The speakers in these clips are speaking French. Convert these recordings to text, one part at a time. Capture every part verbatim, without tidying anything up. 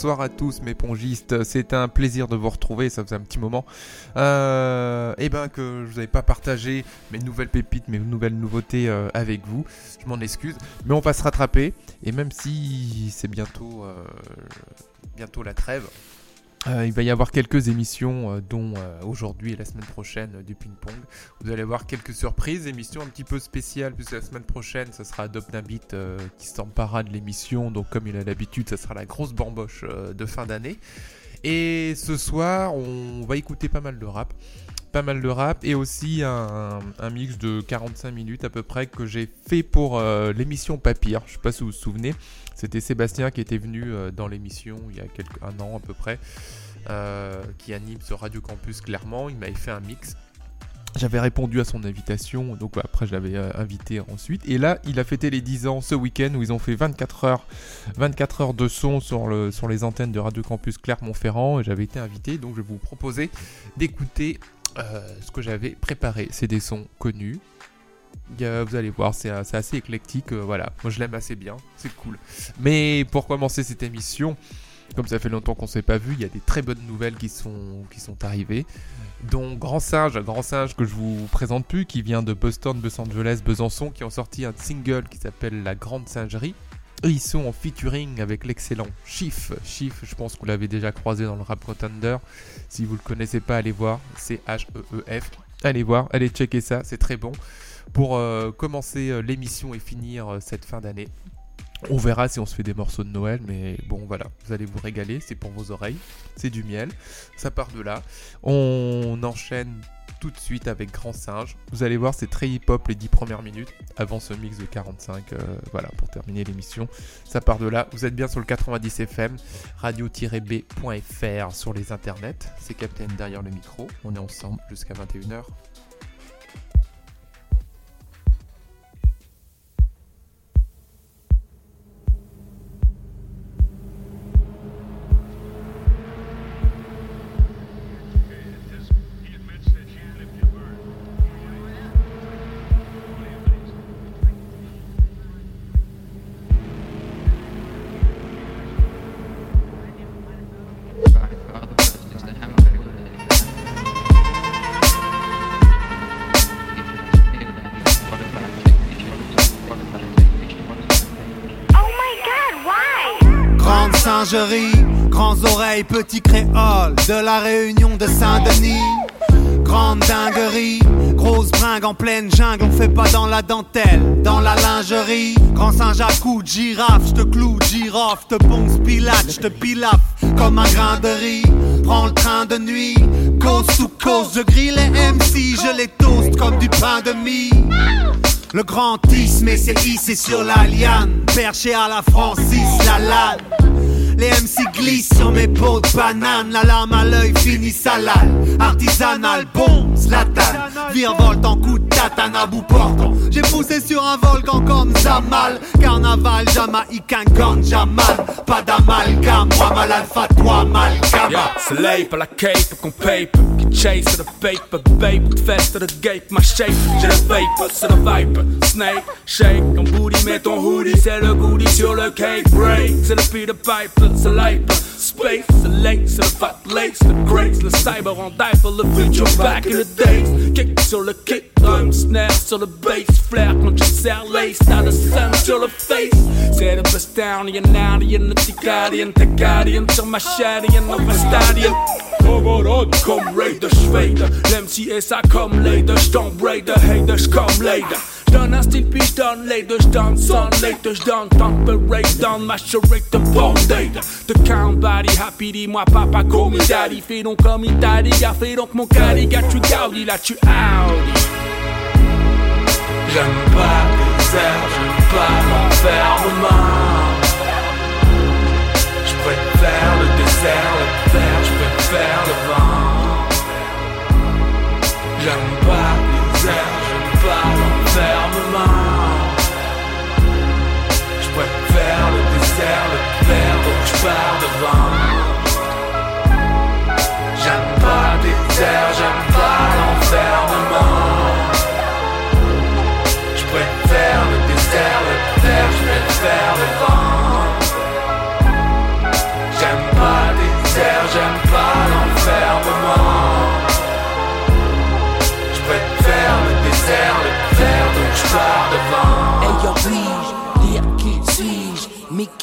bonsoir à tous mes pongistes, c'est un plaisir de vous retrouver, ça faisait un petit moment euh, et ben que je vous avais pas partagé mes nouvelles pépites, mes nouvelles nouveautés euh, avec vous, je m'en excuse, mais on va se rattraper, et même si c'est bientôt, euh, bientôt la trêve, Euh, il va y avoir quelques émissions, euh, dont euh, aujourd'hui et la semaine prochaine euh, du ping-pong. Vous allez avoir quelques surprises, émissions un petit peu spéciales, puisque la semaine prochaine, ça sera Adopt un Beat euh, qui s'emparera de l'émission. Donc comme il a l'habitude, ça sera la grosse bamboche euh, de fin d'année. Et ce soir, on va écouter pas mal de rap. Pas mal de rap et aussi un, un mix de quarante-cinq minutes à peu près que j'ai fait pour euh, l'émission Papyr. Je sais pas si vous vous souvenez. C'était Sébastien qui était venu euh, dans l'émission il y a quelques, un an à peu près, euh, qui anime sur Radio Campus Clermont. Il m'avait fait un mix. J'avais répondu à son invitation, donc après je l'avais euh, invité ensuite. Et là, il a fêté les dix ans ce week-end où ils ont fait vingt-quatre heures, vingt-quatre heures de son sur, le, sur les antennes de Radio Campus Clermont-Ferrand. Et j'avais été invité, donc je vais vous proposer d'écouter euh, ce que j'avais préparé. C'est des sons connus. Euh, vous allez voir, c'est, c'est assez éclectique, euh, voilà, moi je l'aime assez bien, c'est cool. Mais pour commencer cette émission, comme ça fait longtemps qu'on ne s'est pas vu, il y a des très bonnes nouvelles qui sont, qui sont arrivées, dont Grand Singe, Grand Singe que je vous présente plus, qui vient de Boston, Los Angeles, Besançon, qui ont sorti un single qui s'appelle La Grande Singerie. Eux, ils sont en featuring avec l'excellent Chief. Chief, je pense que vous l'avez déjà croisé dans le Rap Contender. Si vous ne le connaissez pas, allez voir, c'est H E E F. Allez voir, allez checker ça, c'est très bon. Pour euh, commencer euh, l'émission et finir euh, cette fin d'année. On verra si on se fait des morceaux de Noël, mais bon voilà, vous allez vous régaler, c'est pour vos oreilles, c'est du miel, ça part de là. On enchaîne tout de suite avec Grand Singe. Vous allez voir, c'est très hip-hop les dix premières minutes, avant ce mix de quarante-cinq, euh, voilà, pour terminer l'émission. Ça part de là, vous êtes bien sur le quatre-vingt-dix F M, radio tiret b point f r sur les internets, c'est Captain derrière le micro, on est ensemble jusqu'à vingt et une heures. Grands oreilles, petits créoles de la Réunion de Saint-Denis. Grande dinguerie, grosse bringue en pleine jungle, on fait pas dans la dentelle, dans la lingerie. Grand singe à coups de girafe, j'te cloue, girofle, te ponce pilate, j'te pilaf comme un grain de riz. Prends le train de nuit, cause sous cause, je grille les M C, je les toast comme du pain de mie. Le grand isme c'est hissé sur la liane, perché à la Francis, la lane. Les M C glissent sur mes peaux de banane, la lame à l'œil finit salade. Artisanal, bon, Zlatan, virevolte en coup de tatane à bout portant. J'ai poussé sur un volcan comme Zamal. Carnaval, jamaïcain, ganja man. Pas d'amalgame, moi mal alpha, toi amalgame. Yeah, c'est l'ape à la cape qu'on pape, qui chase the paper, babe, fest to the gate, my shape. J'ai le vape, c'est le vibe, snake, shake, ton booty, mets ton hoodie, c'est le goodie sur le cake break, c'est le Peter Piper. C'est l'hype, space, c'est late, c'est le fat lace, le craze, le cyber en diaper, le future back in the days. Kick sur le kick, drum, snare sur le bass, flair quand je serre lace, t'as le sun sur le face. C'est le best down, y'a Nardian, le Ticadian, Ticadian sur ma shady, and over stadium. Overall, comme Raider, j'fade, l'M C est ça comme Lader, j'tombe Raider, hater, j'comme Lader. J'donne un style puis j'donne Lader, j'donne son later, j'donne temperate, down, maturate, the bondade. The count body, happy, dis-moi papa, call me daddy. Fais donc comme Italie, gars, fais donc mon cali, gars, tu gaudi, là tu audi. J'aime pas les airs, j'aime pas l'enfermement. J'préfère le désert, le verre, j'préfère le vent. J'aime pas les airs, j'aime pas l'enfermement. J'préfère le désert, le verre, donc j'pars devant. J'aime pas les airs, j'aime pas l'enfermement. J'préfère le désert, le verre, j'préfère le vent. J'aime pas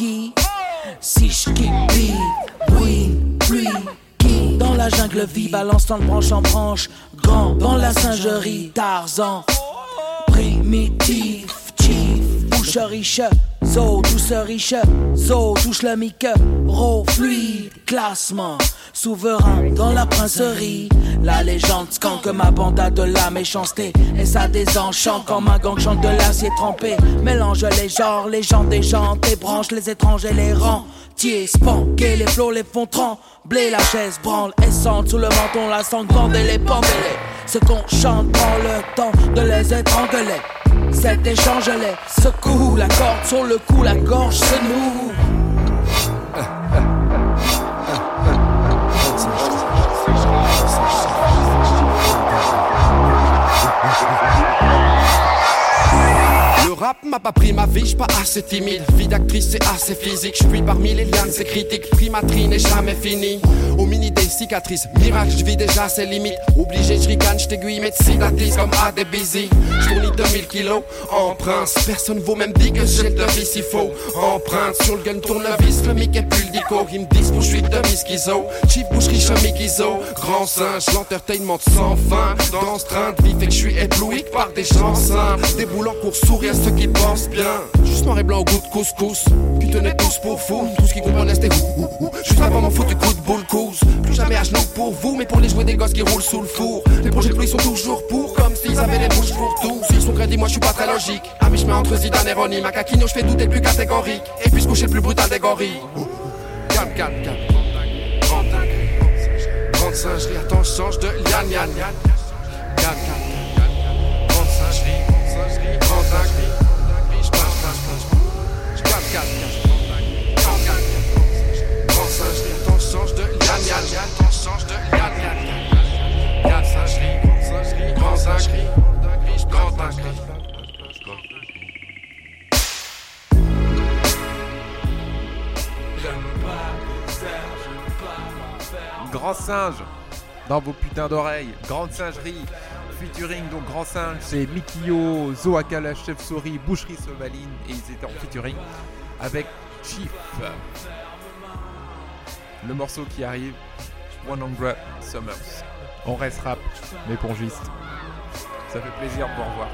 qui, si j'kick, oui, pluie, qui, dans la jungle vie, balançant de branche en branche, grand, dans la singerie, Tarzan, primitif, chief, bouche riche, zo, douce riche, zo, touche le mic, ro, fluide, classement, souverain dans la princerie. La légende scanque que ma bande a de la méchanceté et ça désenchante quand ma gang chante de l'acier trempé. Mélange les genres, les gens des gens, tes branches, les étrangers, les rangs. Tiers, spanké, les flots, les fonds trembler, la chaise branle, essence sous le menton, la sangle pendez les pendez-les. Ce qu'on chante prend le temps de les étrangler. Cet échange les secoue, la corde sur le cou, la gorge se noue. Le rap m'a pas pris ma vie, j'suis pas assez timide. Vie d'actrice c'est assez physique, j'fuis parmi les lianes, c'est critique. Primaterie n'est jamais fini. Au mini des cicatrices, miracle j'vis déjà ses limites. Obligé j'ricane, j't'aiguille, médecine comme A D Busy. J'tournis deux mille kilos en prince. Personne vaut même dit que j'ai le devis s'il faut. Empreinte sur le gun tournevis, le mic est plus le dico. Ils me disent pour j'suis demi-schizo. Chief boucherie chemin Guizo. Grand singe, l'entertainment sans fin. Dans ce train de vie fait que j'suis ébloui par des gens simples. Déboulant pour sourire ceux qui pensent bien. Juste noir et blanc au goût de couscous. Qui tenaient tous pour fous. Tout ce qui comprenait c'était ouh ouh ouh. Juste avant m'en foutre du coup de boule cous. Plus jamais à genoux pour vous, mais pour les jouets des gosses qui roulent sous le four. Les projets de pluie sont toujours pour, comme s'ils avaient les bouches pour tout. S'ils sont crédits, moi je suis pas très logique. À mi-chemin entre Zidane et Ronnie. Macaquino, je fais douter le plus catégorique. Et puis se coucher le plus brutal des gorilles. Calme, calme, calme. Grande dinguerie. Grande singerie, attends, je change de liane, liane, liane. Calme, calme. Grande singerie, grande singerie, grande dinguerie. Je passe, passe, passe. Je calme, calme, calme. Grande dinguerie. Grande singerie, attends, je change de liane, liane, liane. Attends, je change de liane, liane, liane. Grande singerie, grande singerie, grande dinguerie. Grande dinguerie. Grand singe dans vos putains d'oreilles, grande singerie, featuring donc grand singe, c'est Mikio, Zoakala, Chef Sori, Boucherie Sovaline et ils étaient en featuring avec Chief. Le morceau qui arrive, cent Summers. On reste rap, mais pongiste. Ça fait plaisir de vous revoir.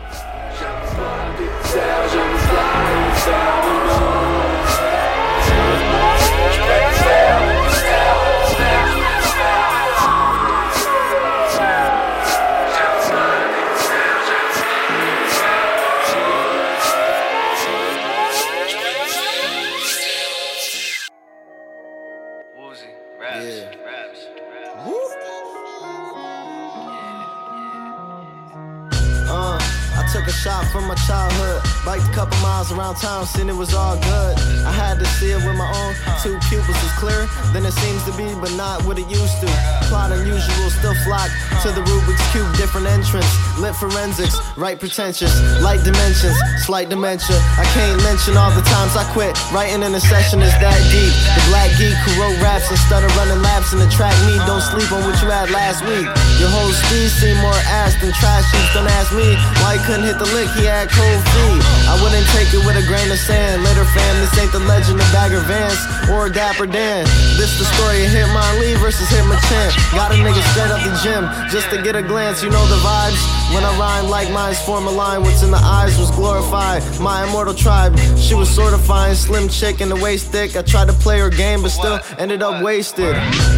Shot from my childhood, biked a couple miles around town, seen it was all good. I had to see it with my own two pupils was clearer than it seems to be, but not what it used to. Plot unusual, still flock to the Rubik's Cube, different entrance, lit forensics, right pretentious, light dimensions, slight dementia. I can't mention all the times I quit, writing in a session is that deep. The black geek who wrote raps and started running laps in the track meet, don't sleep on what you had last week. Your whole speed seemed more ass than trash sheets, don't ask me why he couldn't hit the lick, he had cold feet. I wouldn't take it with a grain of sand. Later fam, this ain't the legend of Bagger Vance or Dapper Dan. This the story of Hitmon Lee versus Hitman Champ. Got a nigga straight up the gym just to get a glance, you know the vibes. When I rhyme like minds form a line, what's in the eyes was glorified. My immortal tribe, she was sorta fine. Slim chick in the waist thick. I tried to play her game but still ended up wasted.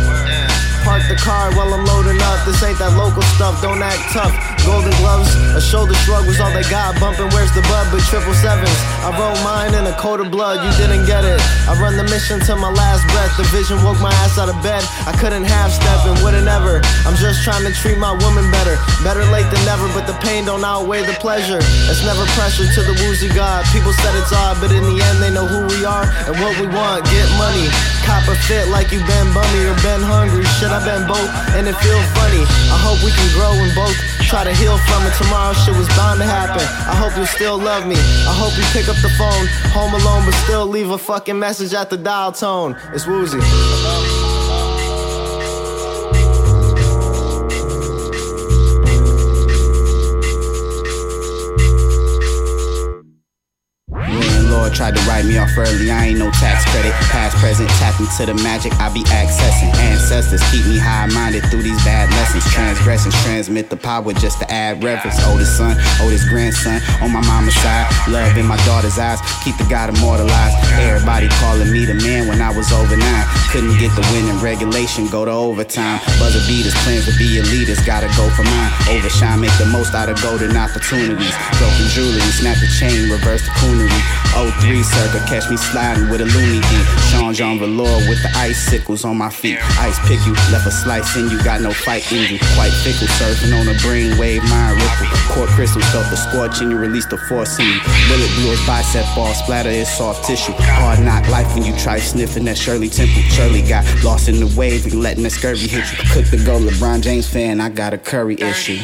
Park the car while I'm loading up. This ain't that local stuff, don't act tough. Golden gloves, a shoulder shrug was all they got. Bumping, where's the bud? But triple sevens. I wrote mine in a coat of blood, you didn't get it. I run the mission to my last breath. The vision woke my ass out of bed. I couldn't half step and wouldn't ever. I'm just trying to treat my woman better. Better late than never, but the pain don't outweigh the pleasure. It's never pressure to the woozy god. People said it's odd, but in the end they know who we are and what we want. Get money, cop a fit like you been bummy or been hungry. Shit, I've been both, and it feel funny. I hope we can grow and both try to heal from it. Tomorrow shit was bound to happen. I hope you still love me. I hope you pick up the phone, home alone, but still leave a fucking message at the dial tone. It's Woozy. Landlord tried to write me off early, I ain't no tax present. Tap into the magic I be accessing. Ancestors keep me high-minded through these bad lessons. Transgressions transmit the power just to add reverence. Oldest son, oldest grandson on my mama's side. Love in my daughter's eyes, keep the God immortalized. Everybody calling me the man when I was over nine. Couldn't get the win in regulation, go to overtime. Buzzer beaters, plans to be elitist, gotta go for mine. Overshine, make the most out of golden opportunities. Broken jewelry, snap the chain, reverse the coonery. oh three circa, catch me sliding with a loony beat. Sean Jean Velour with the icicles on my feet. Ice pick you, left a slice in you, got no fight in you. Quite fickle, surfing on a brainwave, mind ripple. Court crystals felt the scorch and you released the force in you. Bullet blew his bicep ball, splatter his soft tissue. Hard knock life when you try sniffing that Shirley Temple. Shirley got lost in the wave and letting that scurvy hit you. Cook the go, LeBron James fan, I got a Curry issue.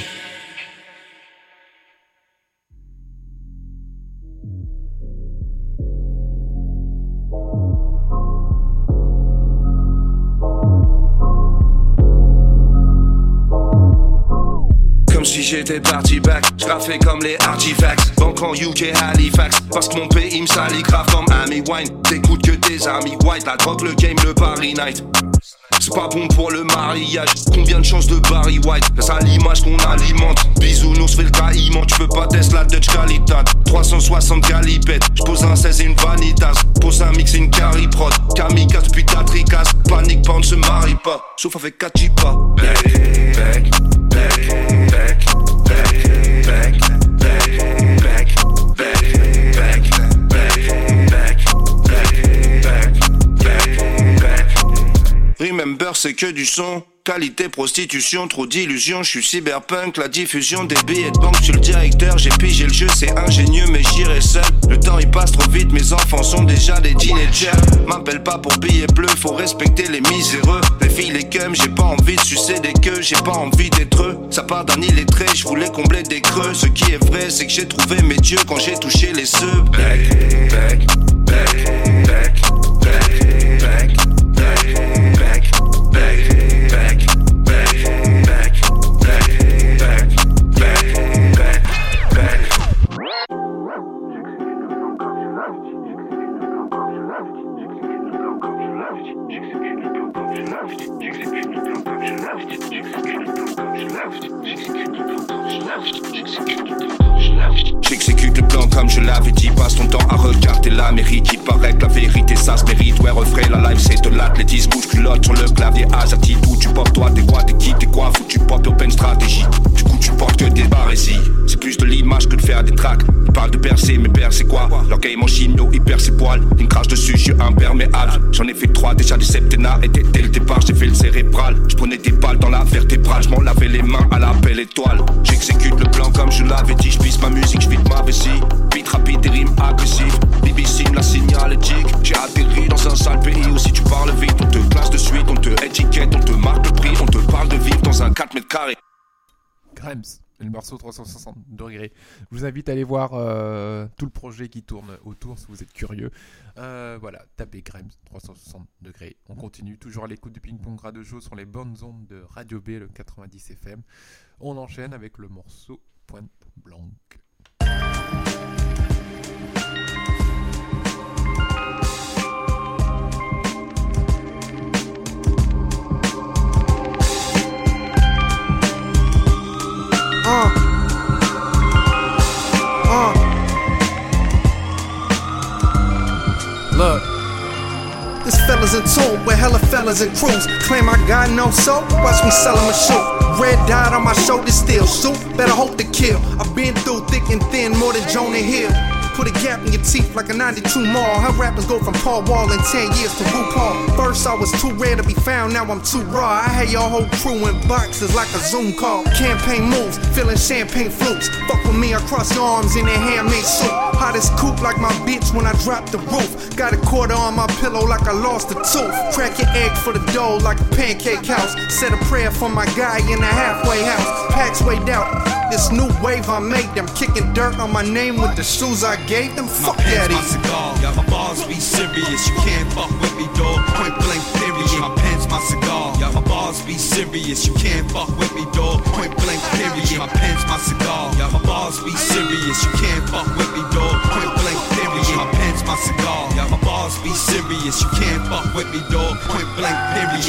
Si j'étais parti back, j'graffais comme les artifacts. Banque en U K Halifax, parce que mon pays me salit grave comme Amy Wine. T'écoutes que tes amis white, la drogue, le game, le Paris Night. C'est pas bon pour le mariage, combien de chances de Barry White. C'est ça l'image qu'on alimente, bisounours fait le trahiment. Tu peux pas tester la Dutch qualité. Trois cent soixante galipettes, j'pose un seize et une vanitas. Pose un mix et une carry prod. Kamikaze puis ta tricasse, panique pas on ne se marie pas. Sauf avec Kachipa. Back, back, back, back, back, back, back, back, back, back, back, back, back. Remember c'est que du son. Qualité, prostitution, trop d'illusions, je suis cyberpunk, la diffusion des billets de banque, je suis le directeur, j'ai pigé le jeu, c'est ingénieux mais j'irai seul. Le temps il passe trop vite, mes enfants sont déjà des teenagers. M'appelle pas pour billets bleus, faut respecter les miséreux. Les filles, les cums, j'ai pas envie de sucer des queues, j'ai pas envie d'être eux. Ça part d'un illettré, je voulais combler des creux. Ce qui est vrai, c'est que j'ai trouvé mes dieux quand j'ai touché les ceux. Back, back, back, back, back, back, back, back. J'exécute le plan comme je l'avais dit. Passe ton temps à regarder la mérite. Il paraît que la vérité ça se mérite. Ouais, refrais, la life c'est de l'athlétisme. Bouge culotte sur le clavier Azati. D'où tu portes toi, t'es quoi, t'es qui, t'es quoi. Foutu pop open stratégie. Du coup tu portes que des barésies. C'est plus de l'image que de faire des tracks. Ils parlent de percer, mais percer quoi. Leur game en chimio, il perd ses poils. Une crache dessus, je suis imperméable. J'en ai fait trois déjà des septennats. Et dès le départ j'ai fait le cérébral. Je prenais des balles dans la vertébrale. Je m'en lavais les mains à la belle étoile. J'exécute le plan comme je l'avais dit. Je pisse ma musique, je vide ma vessie. Beat rapide et rime agressif. B B C me la signalétique. J'ai atterri dans un sale pays où si tu parles vite on te classe de suite, on te étiquette, on te marque le prix, on te parle de vivre dans un quatre mètres carrés. Krems, le morceau trois cent soixante degrés. Je vous invite à aller voir euh, tout le projet qui tourne autour si vous êtes curieux. Euh, voilà, tapez Krems trois cent soixante degrés. On continue toujours à l'écoute du ping-pong radio show sur les bonnes ondes de Radio B, le quatre-vingt-dix F M. On enchaîne avec le morceau Pointe Blanque. Uh. Uh. Look, this fella's in tune with hella fellas and crews. Claim I got no soul, watch me sell him a shoe. Red dot on my shoulder still, suit, better hope to kill. I've been through thick and thin, more than Jonah Hill. Put a gap in your teeth like a ninety-two mall. How rappers go from Paul Wall in ten years to RuPaul. First I was too rare to be found, now I'm too raw. I had your whole crew in boxes like a Zoom call. Campaign moves, feeling champagne flutes. Fuck with me, I cross your arms in a handmade suit. Hottest coupe like my bitch when I drop the roof. Got a quarter on my pillow like I lost a tooth. Crack your egg for the dough like a pancake house. Said a prayer for my guy in the halfway house. Packs weighed out. This new wave I made them, kicking dirt on my name with the shoes I gave them. Fuck that. My cigar, my bars be serious. You can't fuck with me, dog. Point blank, period. My pen's my cigar, my bars be serious. You can't fuck with me, dog. Point blank, period. My pen's my cigar, my bars be serious. You can't fuck with me, dog. Point blank, period. My pen's my cigar, my bars be serious. You can't fuck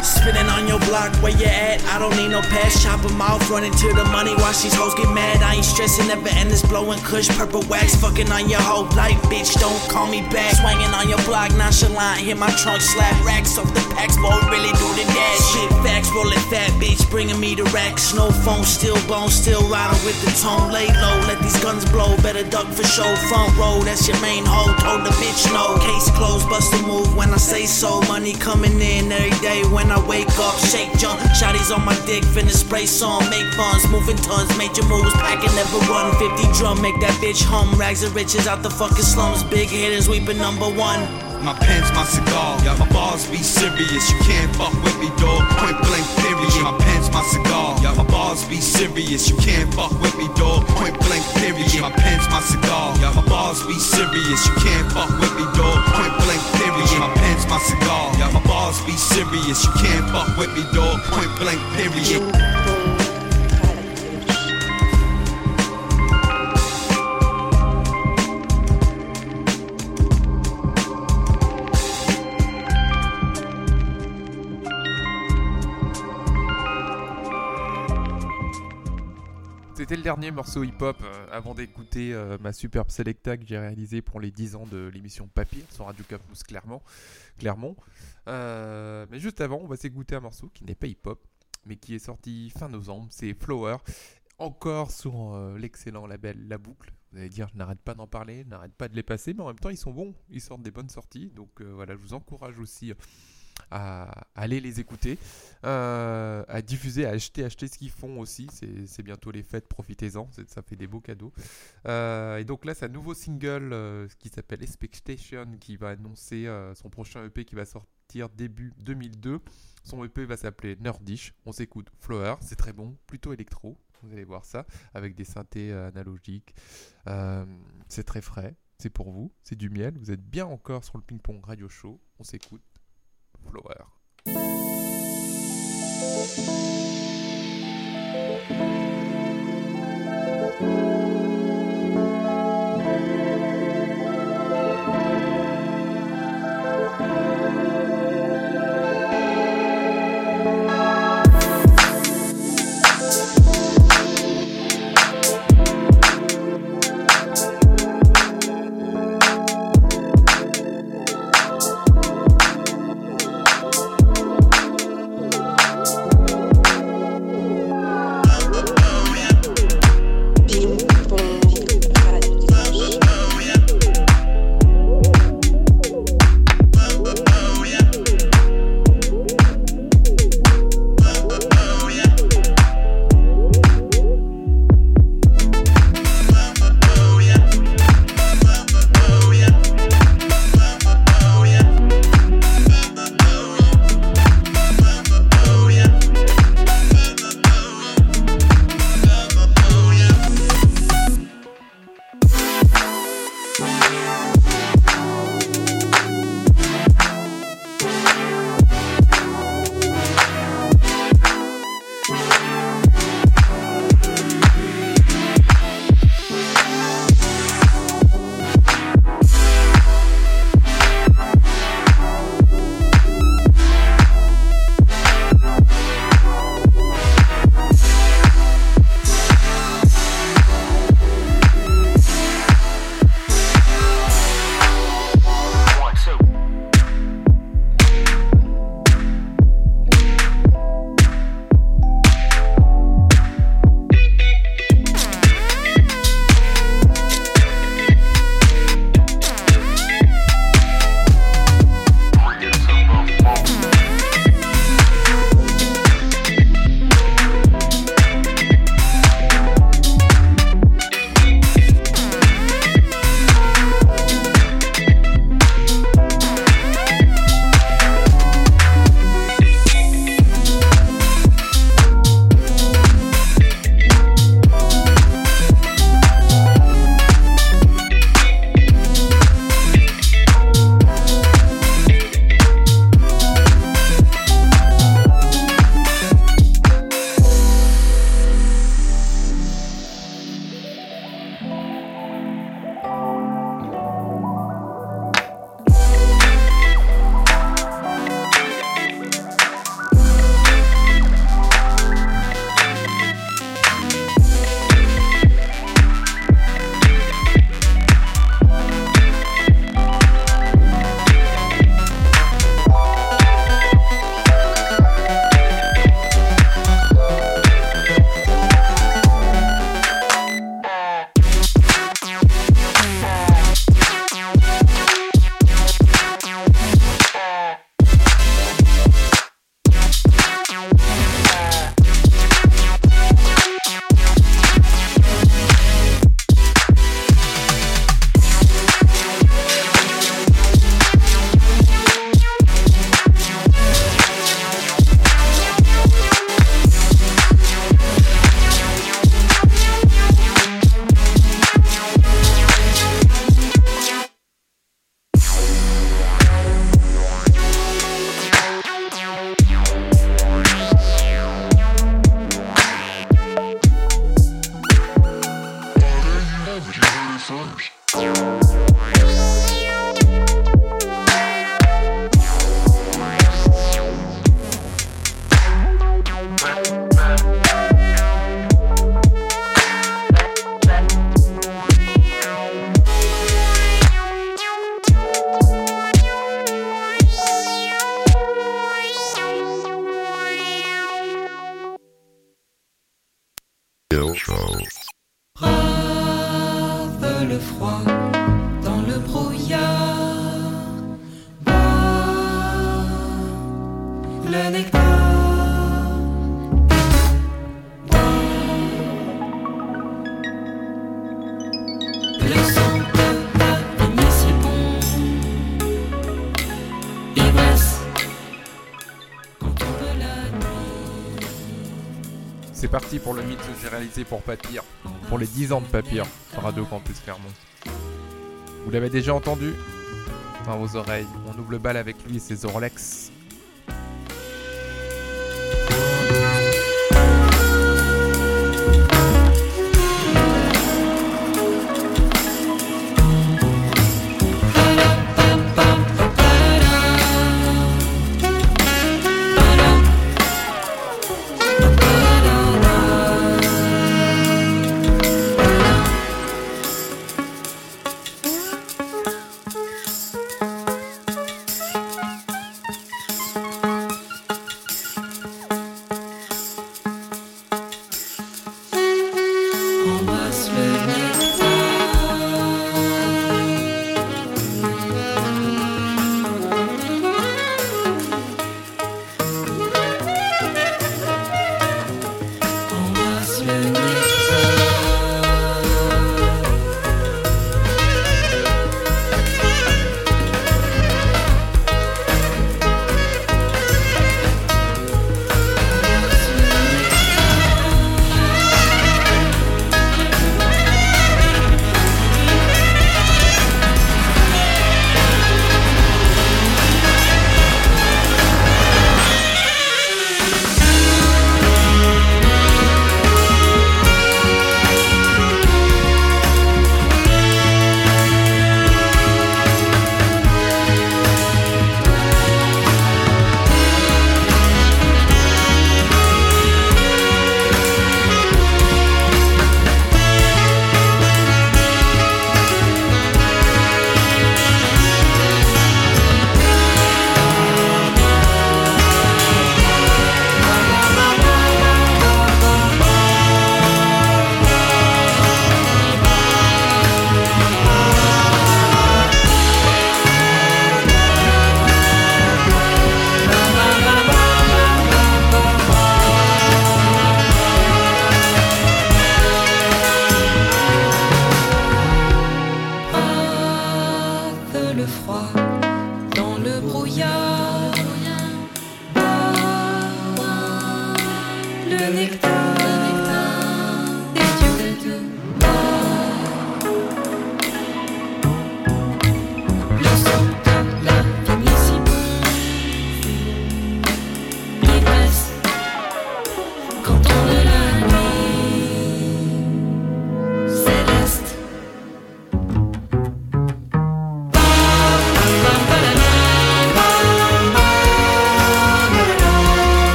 Spinning on your block, where you at? I don't need no pass. Chop 'em off, running to the money. Watch these hoes get mad. I ain't stressing, never end this blowing kush. Purple wax, fucking on your whole life, bitch. Don't call me back. Swinging on your block, nonchalant. Hit my trunk, slap racks off the packs. Boy, really do the dash. Shit facts, rollin' fat, bitch. Bringing me the racks. No phone, still bone, still riding with the tone. Lay low, let these guns blow. Better duck for show. Front row, that's your main hoe. Told the bitch no. Case closed, bust a move when I say so. Money coming in every day when I wake up. Shake, jump, shotties on my dick. Finna spray song, make funds, moving tons. Major moves, packing never run. fifty drum, make that bitch hum. Rags of riches out the fucking slums. Big hitters, we been number one. My pen's my cigar, my bars be serious. You can't fuck with me, dog. Point blank period. My pen's my cigar, my bars be serious. You can't fuck with me, dog. Point blank period. My pen's my cigar, my bars be serious. You can't fuck with me, dog. Point blank period. My pen's my cigar, my bars be serious. You can't fuck with me, dog. Point blank period. C'était le dernier morceau hip-hop euh, avant d'écouter euh, ma superbe selecta que j'ai réalisée pour les dix ans de l'émission Papy sur Radio Campus Clermont. Clermont. Euh, mais juste avant, on va s'écouter un morceau qui n'est pas hip-hop, mais qui est sorti fin novembre. C'est Flower, encore sur euh, l'excellent label La Boucle. Vous allez dire, je n'arrête pas d'en parler, je n'arrête pas de les passer, mais en même temps, ils sont bons, ils sortent des bonnes sorties. Donc euh, voilà, je vous encourage aussi à aller les écouter, euh, à diffuser, à acheter, acheter ce qu'ils font aussi. C'est, c'est bientôt les fêtes, profitez-en, c'est, ça fait des beaux cadeaux. Euh, et donc là, c'est un nouveau single euh, qui s'appelle Expectation qui va annoncer euh, son prochain E P qui va sortir début deux mille deux. Son E P va s'appeler Nerdish. On s'écoute Flower, c'est très bon, plutôt électro. Vous allez voir ça, avec des synthés euh, analogiques. Euh, c'est très frais, c'est pour vous, c'est du miel. Vous êtes bien encore sur le ping-pong radio show. On s'écoute Flower. Brave le froid dans le brouillard, bois le nectar, bois le sang de ta vigne si bon, ivresse quand tombe la nuit. C'est parti pour le mythe que j'ai réalisé pour Papyr, pour les dix ans de Papyr sur Radio Campus Clermont. Vous l'avez déjà entendu dans vos oreilles. On ouvre le bal avec lui et ses Orlex.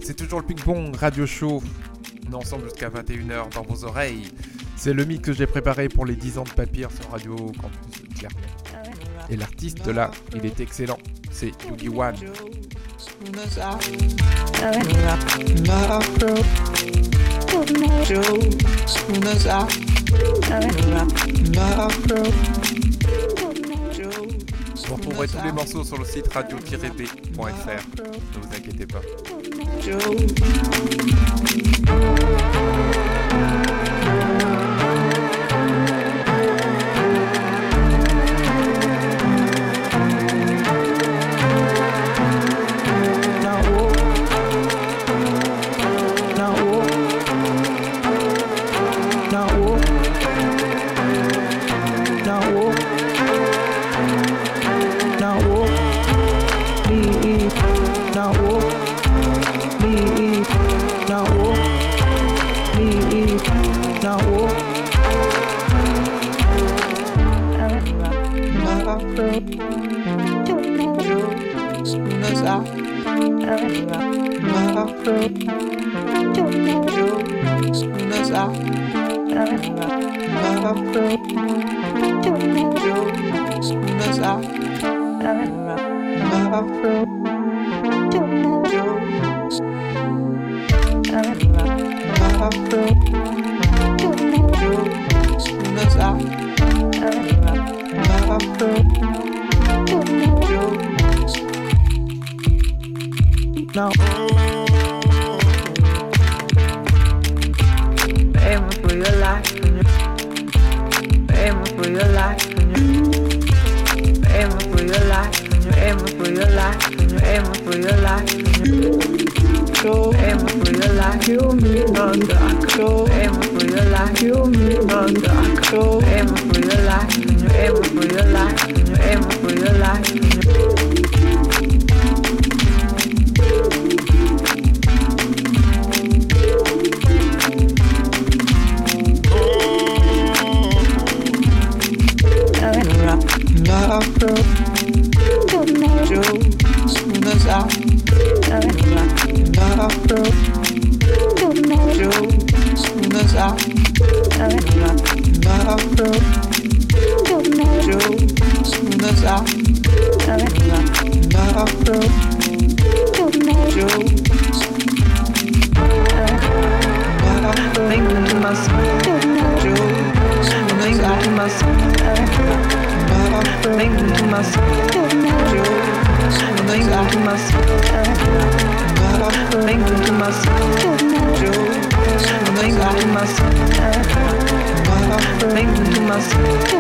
C'est toujours le ping-pong radio show. On est ensemble jusqu'à vingt et une heures dans vos oreilles. C'est le mix que j'ai préparé pour les dix ans de Papyr sur Radio Campus Clermont. Et l'artiste là, il est excellent. C'est Yugi One. Vous retrouverez tous les morceaux sur le site radio tiret b point f r. Ne vous inquiétez pas.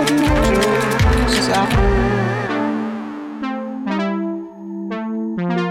Joe,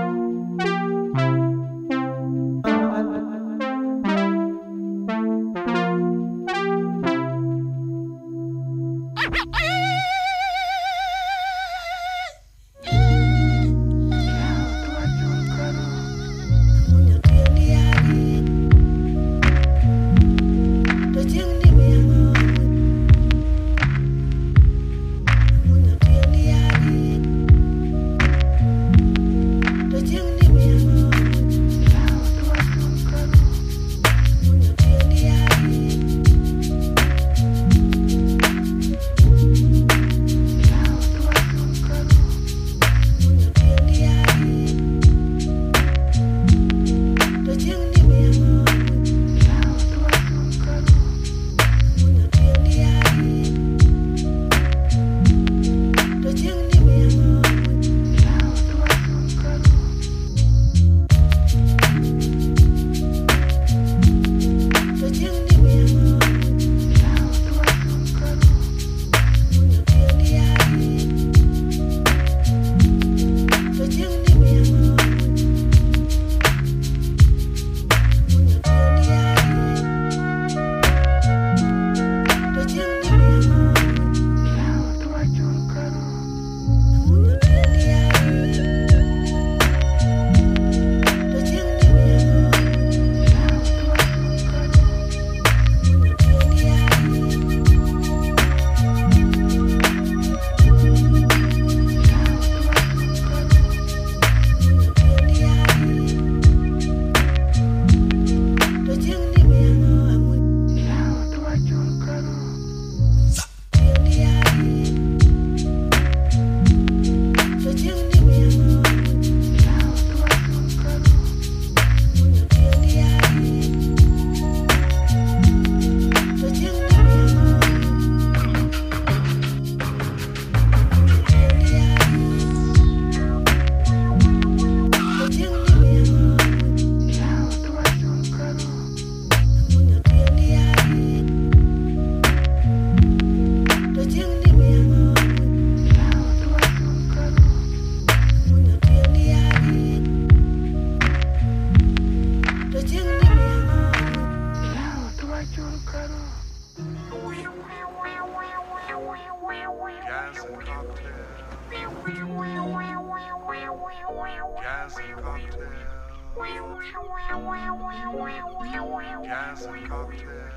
Gas and cocktails.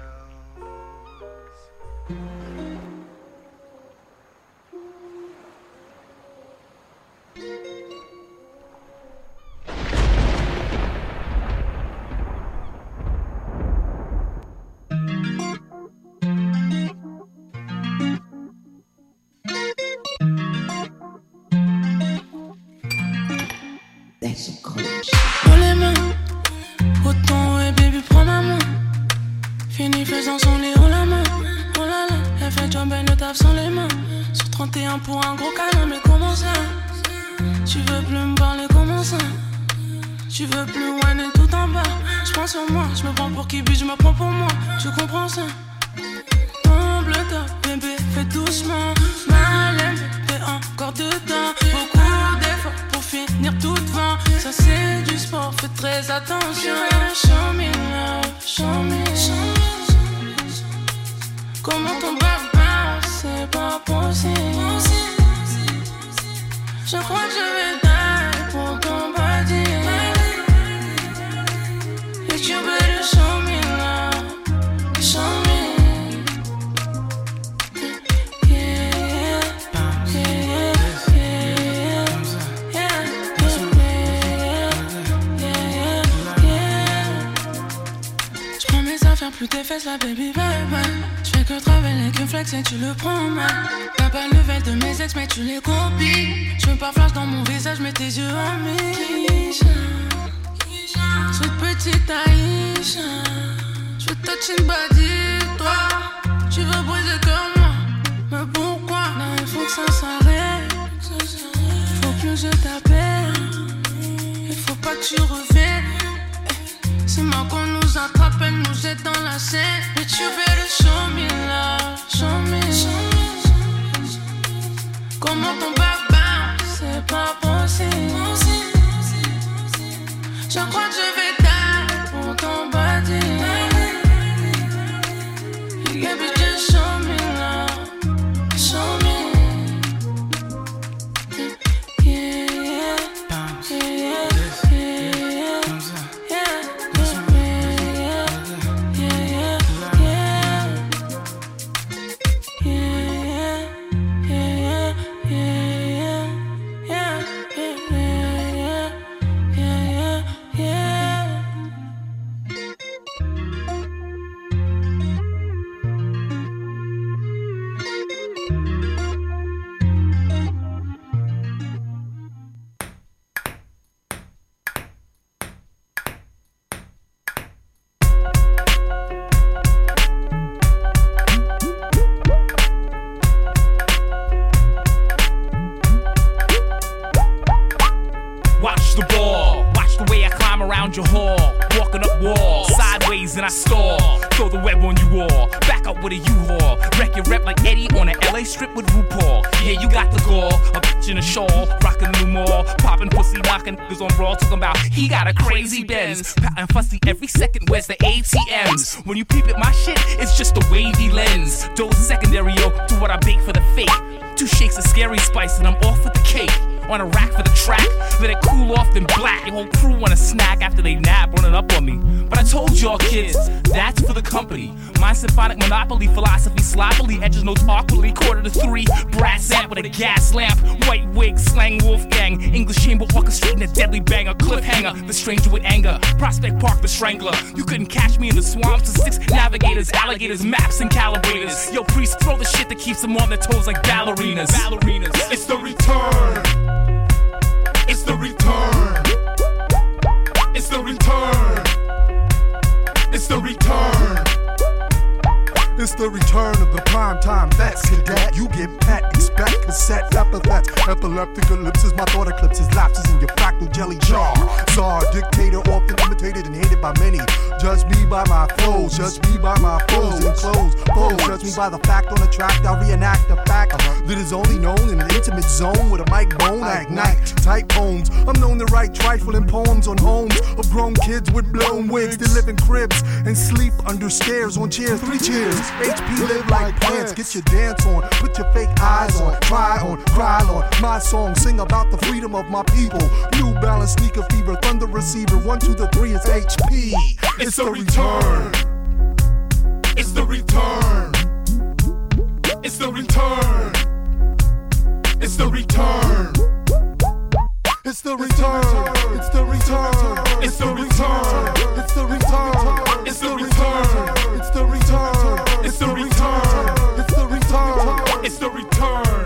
Prends les mains, autant et baby prends ma main. Fini faisant son lit, oh la main, oh la la. Elle fait job, elle ne tape sans les mains. Sur trente et un pour un gros câlin, mais comment ça? Tu veux plus me parler, comment ça? Tu veux plus whiner tout en bas. Je pense sur moi, je me prends pour qui but, je me prends pour moi. Tu comprends ça? Tombe le top, bébé, fais doucement. Malin, t'es encore dedans. Beaucoup d'efforts pour finir tout devant. Ça c'est du sport, fais très attention. Show me love, show me, show me. Comment ton baba, c'est pas possible. Je crois que je vais die pour ton body. If you better show me love, show me. Plus tes fesses là baby bye bye. Je fais que travailler avec une flex et tu le prends mal. T'as pas le level de mes ex mais tu les copies. Je veux pas flash dans mon visage mais tes yeux en Misha. Sweet petite Aïcha. Je veux touch une body toi. Tu veux briser comme moi. Mais pourquoi? Là il faut que ça s'arrête. Faut plus que je t'appelle. Il faut pas que tu reviennes. C'est moi qu'on nous attrape, elle nous jette dans la scène. But you better show me love, show me. Comment ton baba, c'est pas possible. Je crois que je vais die pour ton body. Yeah, but just show me love, show me. Yeah, yeah, yeah, yeah, yeah. Your hall, walking up walls, sideways and I stall. Throw the web on you all, back up with a U-Haul. Wreck your rep like Eddie on an L A strip with RuPaul. Yeah, you got the gall, a bitch in a shawl, rockin' new mall, poppin' pussy, knockin' niggas on Raw, talking about he got a crazy Benz, poutin' fussy every second. Where's the A T Ms? When you peep at my shit, it's just a wavy lens. Dose secondary, yo, to what I bake for the fake. Two shakes of scary spice and I'm off with the cake. On a rack for the track, let it cool off then black. Your whole crew want a snack after they nap, running up on me. But I told y'all kids, that's for the company. My symphonic monopoly philosophy sloppily edges notes awkwardly. Quarter to three, brass amp with a gas lamp. White wig, slang Wolfgang. English chamber orchestrating a deadly banger. Cliffhanger, the stranger with anger. Prospect Park, the strangler. You couldn't catch me in the swamps. The six navigators, alligators, maps, and calibrators. Yo, priest, throw the shit that keeps them on their toes like ballerinas. Ballerinas. It's the return. It's the return. It's the return. It's the return. It's the return of the primetime vets, cadet. You get pet, expect cassette epithets. Epileptic ellipses, my thought eclipses, lapses in your fractal jelly jar. Czar, dictator, often imitated and hated by many. Judge me by my flows, judge me by my flows and clothes. Pose, judge me by the fact on the track. I reenact the fact uh-huh. that is only known in an intimate zone with a mic bone. I ignite type poems. I'm known to write trifling poems on homes of grown kids with blown wigs that live in cribs and sleep under stairs on chairs. Three cheers. H P live like plants. Get your dance on, put your fake eyes on, try on, cry on. My song sing about the freedom of my people. New Balance, sneaker fever, thunder receiver. One, two, the three is H P. It's the return. It's the return. It's the return. It's the return. It's the return. It's the return. It's the return. It's the return. It's the return. It's the return. It's the return. It's the return. It's the return.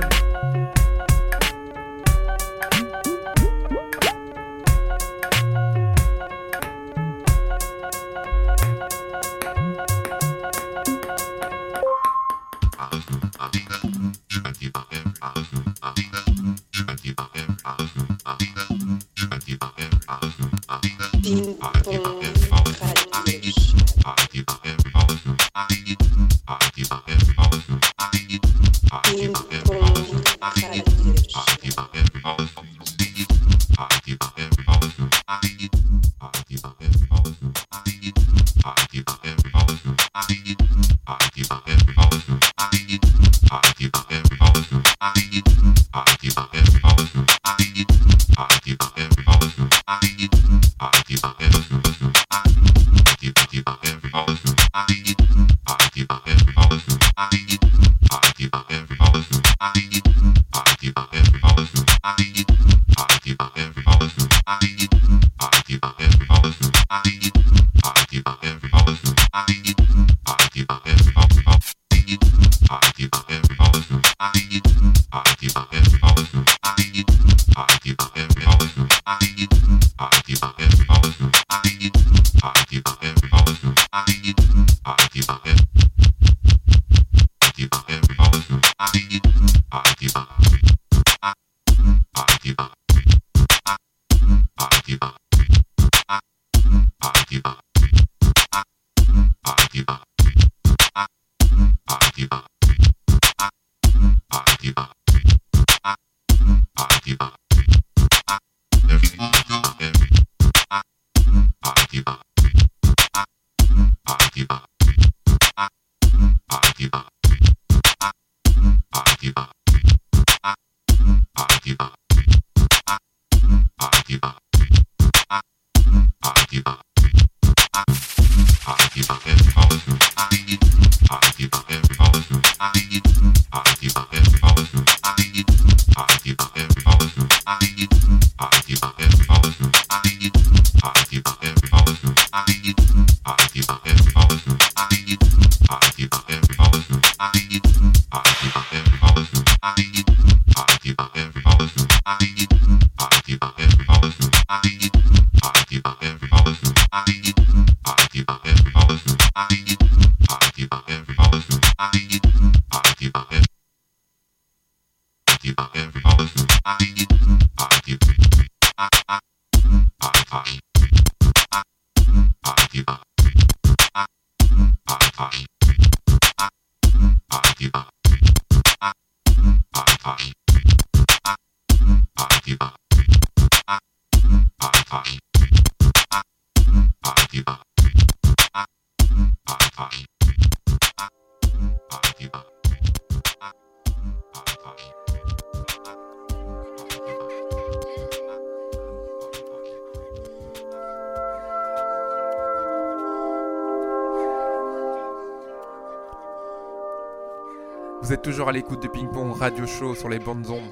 Vous êtes toujours à l'écoute de Ping Pong Radio Show sur les bandes ondes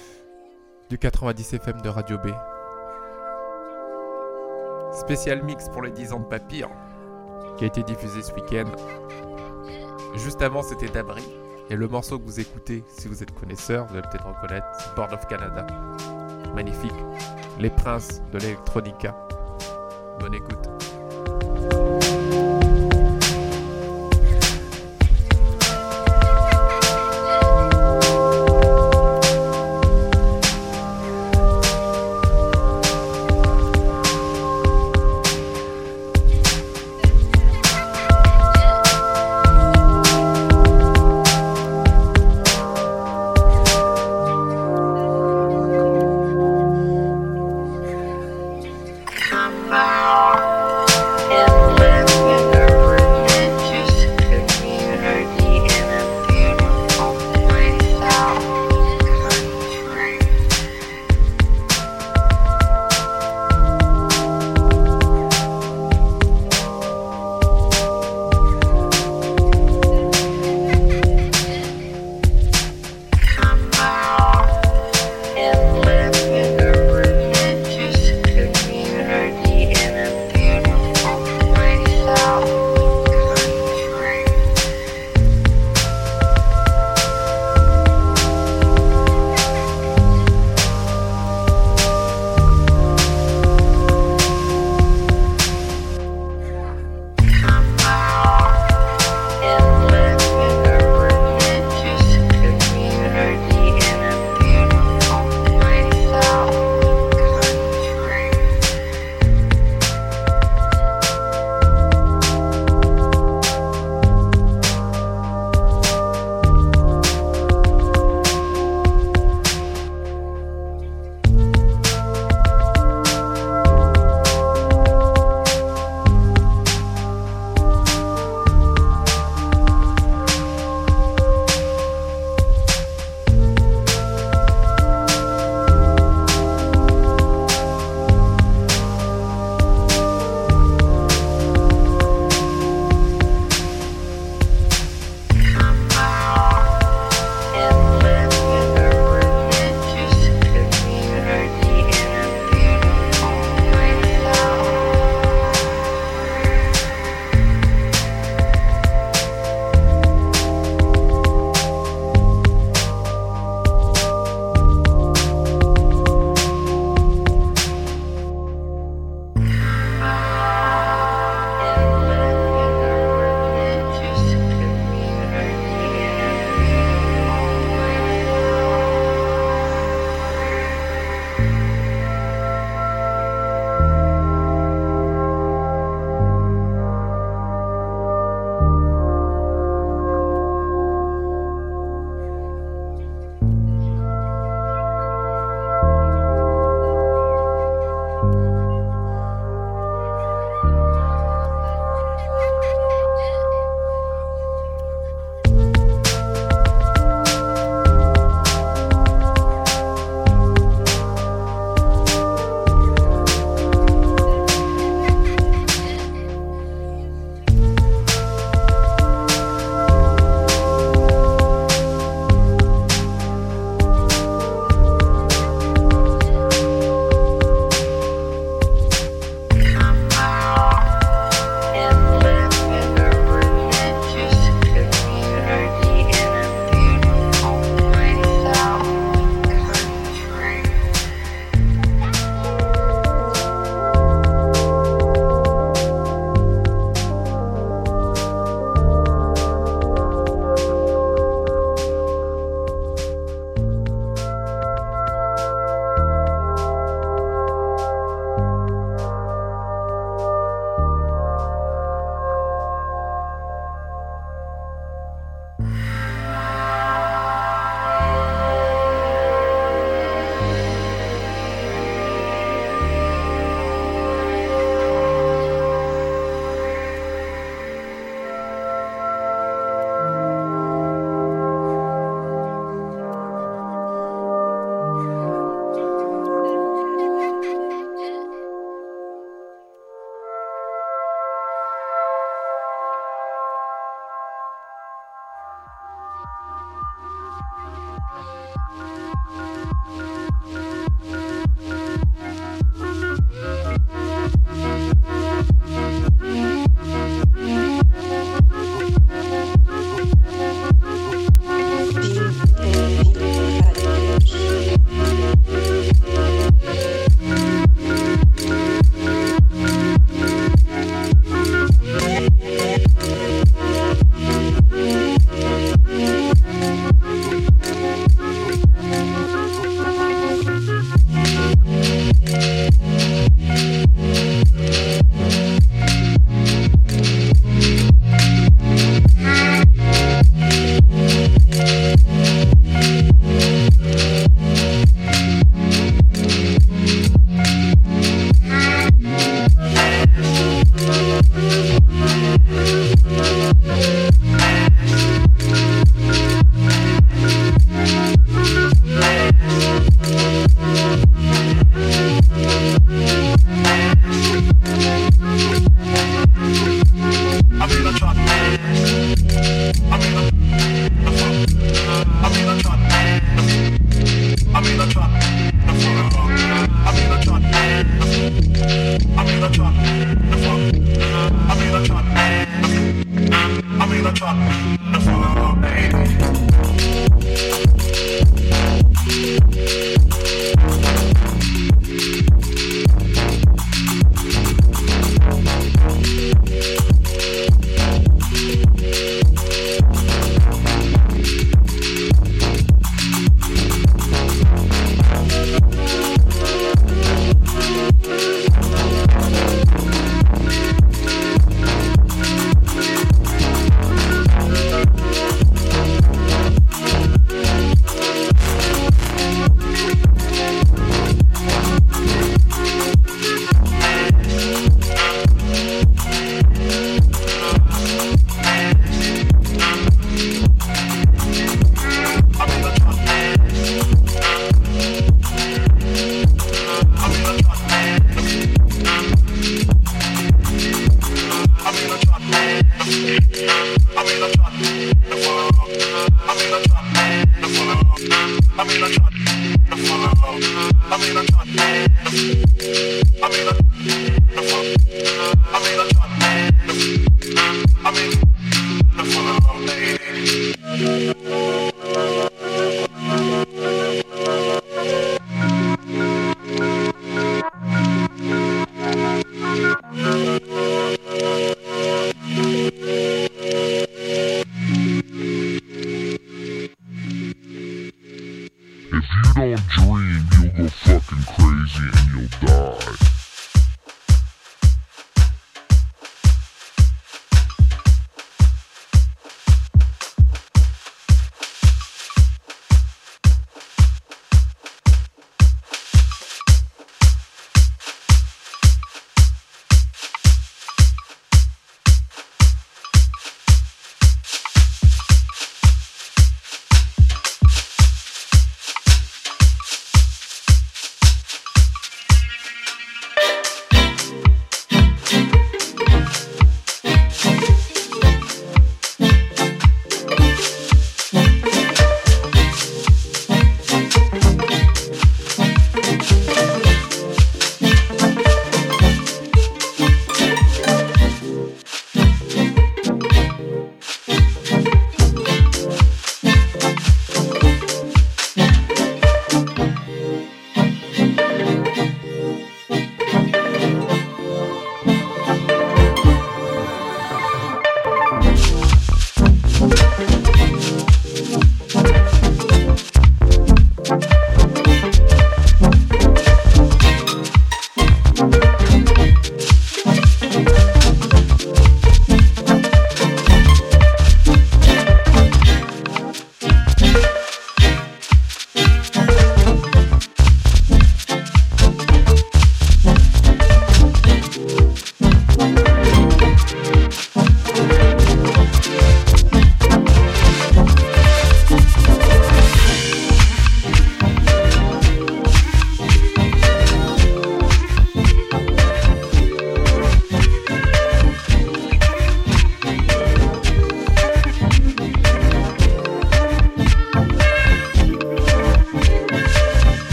du quatre-vingt-dix F M de Radio B. Spécial mix pour les dix ans de Papyr qui a été diffusé ce week-end. Juste avant, c'était Dabri. Et le morceau que vous écoutez, si vous êtes connaisseur, vous allez peut-être reconnaître, c'est Board of Canada. Magnifique. Les princes de l'électronica. Bonne écoute. And live in a religious community in a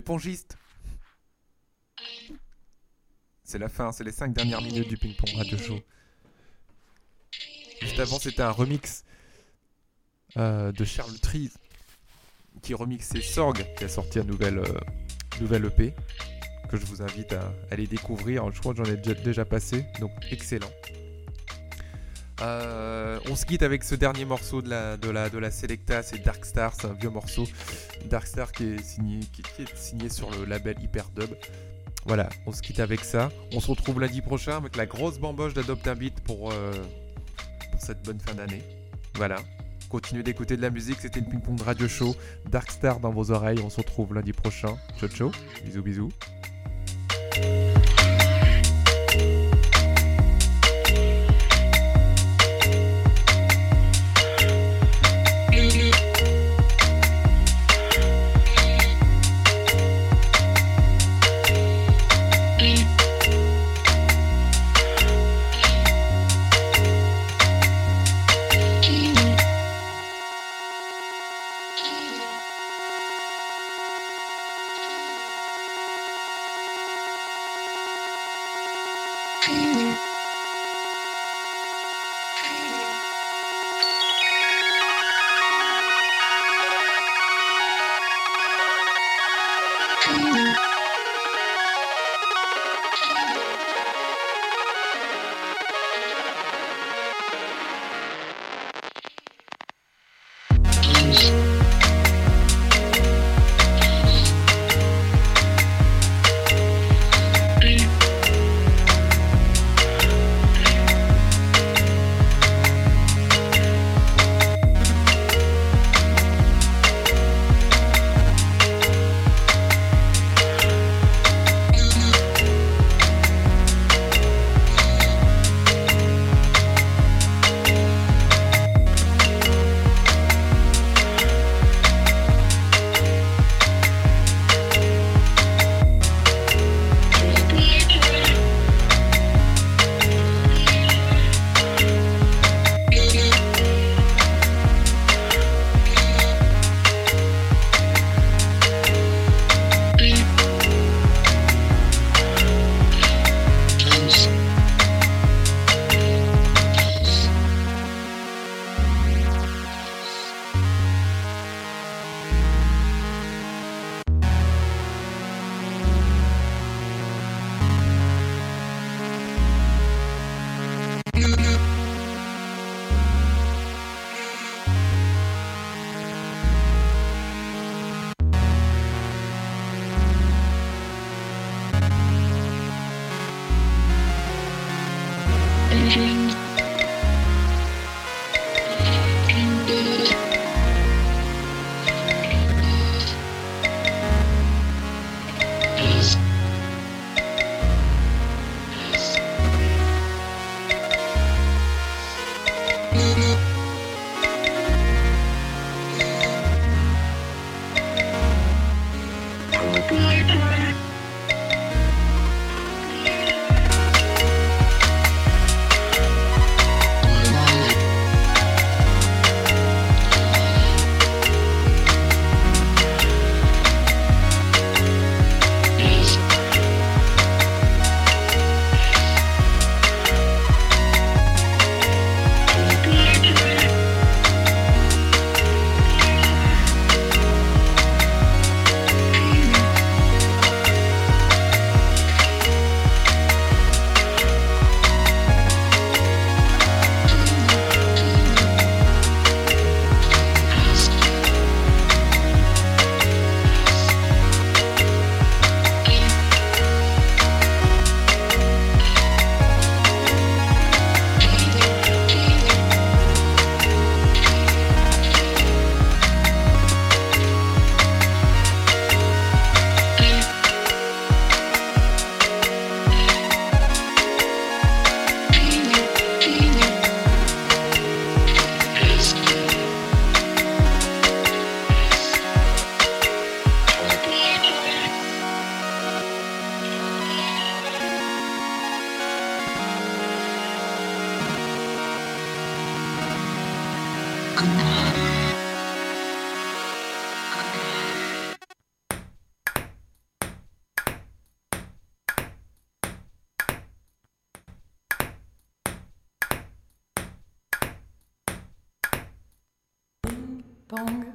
Les pongistes. C'est la fin, c'est les cinq dernières minutes du Ping Pong Radio Show. Juste avant, c'était un remix euh, de Charles Trees qui remixait Sorg, qui a sorti un nouvel, euh, nouvel E P que je vous invite à aller découvrir. Je crois que j'en ai déjà, déjà passé, donc excellent. Euh, on se quitte avec ce dernier morceau de la, de la, de la Selecta, c'est Dark Star, c'est un vieux morceau. Dark Star qui est signé, qui, qui est signé sur le label Hyperdub. Voilà, on se quitte avec ça. On se retrouve lundi prochain avec la grosse bamboche d'Adopt un Beat pour, euh, pour cette bonne fin d'année. Voilà, continuez d'écouter de la musique, c'était le Ping Pong Radio Show. Dark Star dans vos oreilles, on se retrouve lundi prochain. Ciao ciao, bisous bisous. Bang.